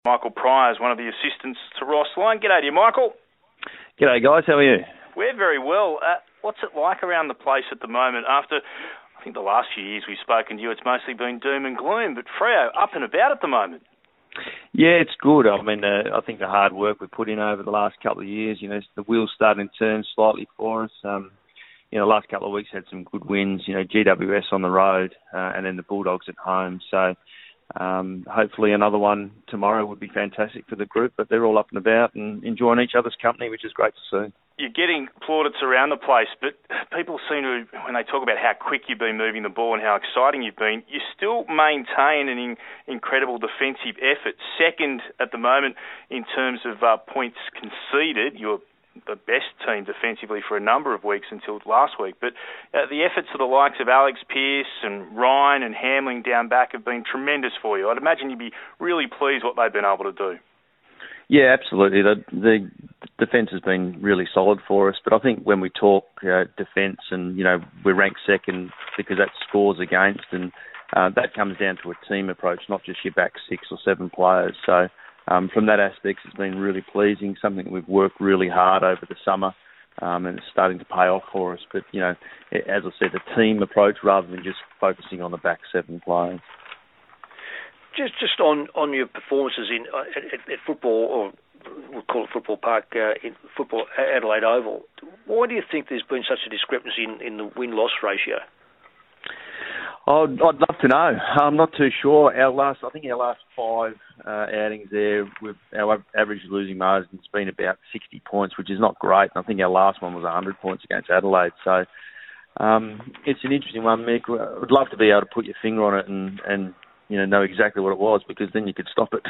Michael Pryor is one of the assistants to Ross Lyon. G'day to you, Michael. G'day, guys. How are you? We're very well. What's it like around the place at the moment? After, I think, the last few years we've spoken to you, it's mostly been doom and gloom, but Freo, up and about at the moment. Yeah, it's good. I mean, I think the hard work we've put in over the last couple of years, the wheels starting to turn slightly for us. The last couple of weeks had some good wins, GWS on the road and then the Bulldogs at home. So hopefully another one tomorrow would be fantastic for the group, but they're all up and about and enjoying each other's company, which is great to see. You're getting plaudits around the place, but people seem to, when they talk about how quick you've been moving the ball and how exciting you've been, you still maintain an incredible defensive effort. Second at the moment in terms of points conceded. You're the best team defensively for a number of weeks until last week. But the efforts of the likes of Alex Pearce and Ryan and Hamling down back have been tremendous for you. I'd imagine you'd be really pleased what they've been able to do. Yeah, absolutely. The defence has been really solid for us. But I think when we talk defence and, we're ranked second because that scores against, and that comes down to a team approach, not just your back 6 or 7 players. So from that aspect, it's been really pleasing, something we've worked really hard over the summer, and it's starting to pay off for us. But, as I said, the team approach rather than just focusing on the back 7 players. Just on your performances at football, or we'll call it Football Park, in football Adelaide Oval, why do you think there's been such a discrepancy in the win-loss ratio? I'd love to know. I'm not too sure. I think our last 5 outings there, with our average losing margin's been about 60 points, which is not great. And I think our last one was 100 points against Adelaide. So it's an interesting one, Mick. I'd love to be able to put your finger on it and know exactly what it was, because then you could stop it.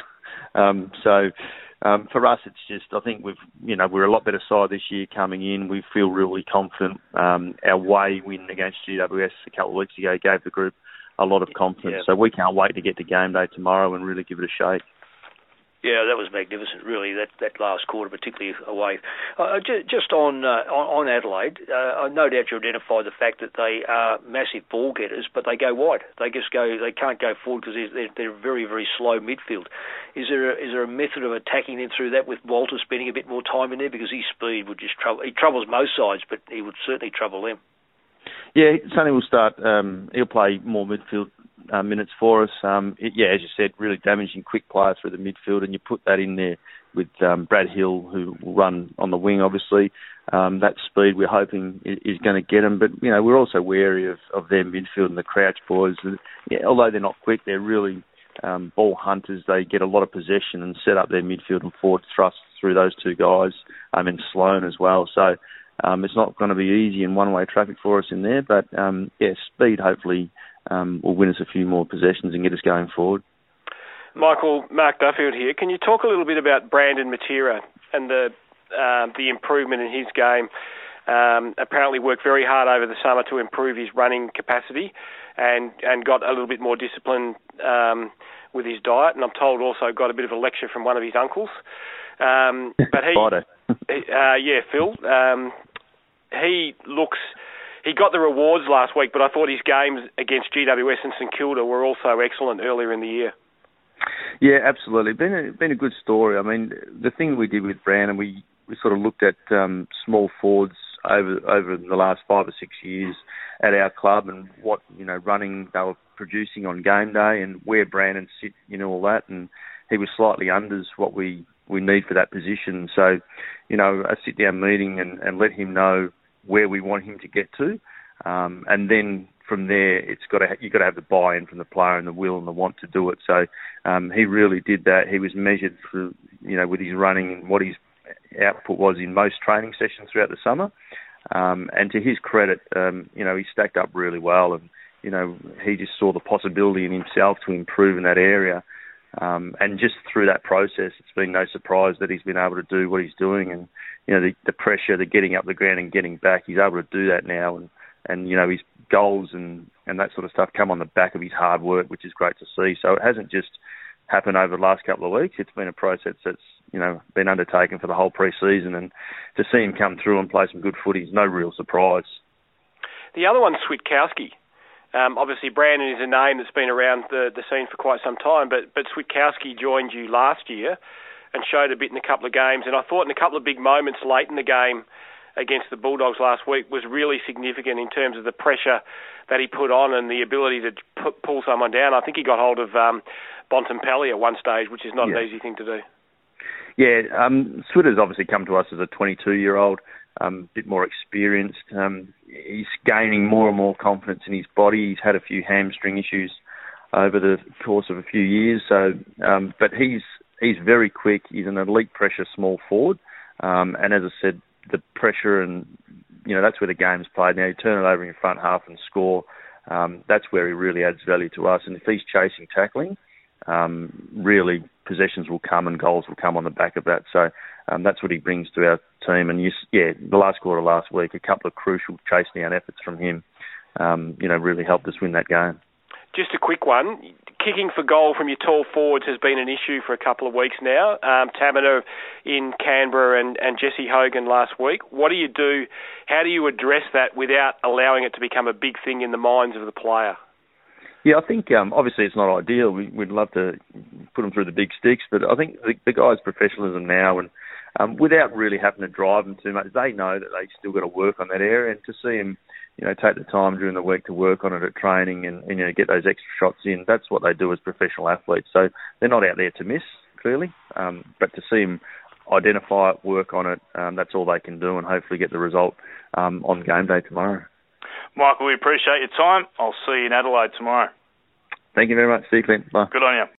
For us, it's just, I think we're a lot better side this year coming in. We feel really confident. Our away win against GWS a couple of weeks ago gave the group a lot of confidence. Yeah. So we can't wait to get to game day tomorrow and really give it a shake. Yeah, that was magnificent, really, that last quarter, particularly away. Just on Adelaide, no doubt you identify the fact that they are massive ball getters, but they go wide. They can't go forward because they're very, very slow midfield. Is there a method of attacking them through that, with Walter spending a bit more time in there, because his speed would just trouble? He troubles most sides, but he would certainly trouble them. Yeah, Sonny will start. He'll play more midfield minutes for us. As you said, really damaging quick players through the midfield, and you put that in there with Brad Hill, who will run on the wing, obviously. That speed we're hoping is going to get them, but we're also wary of their midfield and the Crouch boys. Although they're not quick, they're really ball hunters. They get a lot of possession and set up their midfield and forward thrust through those 2 guys, and Sloan as well. So it's not going to be easy in one-way traffic for us in there, but speed hopefully will win us a few more possessions and get us going forward. Michael, Mark Duffield here. Can you talk a little bit about Brandon Matera and the improvement in his game? Apparently worked very hard over the summer to improve his running capacity and got a little bit more discipline with his diet, and I'm told also got a bit of a lecture from one of his uncles. But Phil. He got the rewards last week, but I thought his games against GWS and St Kilda were also excellent earlier in the year. Yeah, absolutely. Been a good story. I mean, the thing we did with Brandon, we sort of looked at small forwards over the last 5 or 6 years at our club, and what running they were producing on game day, and where Brandon sit, all that, and he was slightly unders what we need for that position. So, a sit down meeting and let him know where we want him to get to, and then from there, you've got to have the buy-in from the player and the will and the want to do it. So he really did that. He was measured for, with his running and what his output was in most training sessions throughout the summer. And to his credit, he stacked up really well, and he just saw the possibility in himself to improve in that area. And just through that process, it's been no surprise that he's been able to do what he's doing, and the pressure, the getting up the ground and getting back, he's able to do that now, and his goals and that sort of stuff come on the back of his hard work, which is great to see. So it hasn't just happened over the last couple of weeks. It's been a process that's been undertaken for the whole pre-season, and to see him come through and play some good footy is no real surprise. The other one's Switkowski. Obviously, Brandon is a name that's been around the scene for quite some time, but Switkowski joined you last year and showed a bit in a couple of games, and I thought in a couple of big moments late in the game against the Bulldogs last week was really significant in terms of the pressure that he put on and the ability to pull someone down. I think he got hold of Bontempelli at one stage, which is not an easy thing to do. Yeah, Switter's obviously come to us as a 22-year-old, a bit more experienced. He's gaining more and more confidence in his body. He's had a few hamstring issues over the course of a few years. So, but he's very quick. He's an elite pressure small forward. And as I said, the pressure and, that's where the game's played. Now, you turn it over in your front half and score. That's where he really adds value to us. And if he's chasing tackling, really possessions will come and goals will come on the back of that. So that's what he brings to our team. And the last quarter last week, a couple of crucial chase down efforts from him, really helped us win that game. Just a quick one. Kicking for goal from your tall forwards has been an issue for a couple of weeks now. Taberner in Canberra and Jesse Hogan last week. What do you do? How do you address that without allowing it to become a big thing in the minds of the player? Yeah, I think obviously it's not ideal. We'd love to put them through the big sticks, but I think the guys' professionalism now, and without really having to drive them too much, they know that they still got to work on that area, and to see them, take the time during the week to work on it at training and get those extra shots in. That's what they do as professional athletes. So they're not out there to miss, clearly, but to see them identify it, work on it, that's all they can do, and hopefully get the result on game day tomorrow. Michael, we appreciate your time. I'll see you in Adelaide tomorrow. Thank you very much. See you, Clint. Bye. Good on you.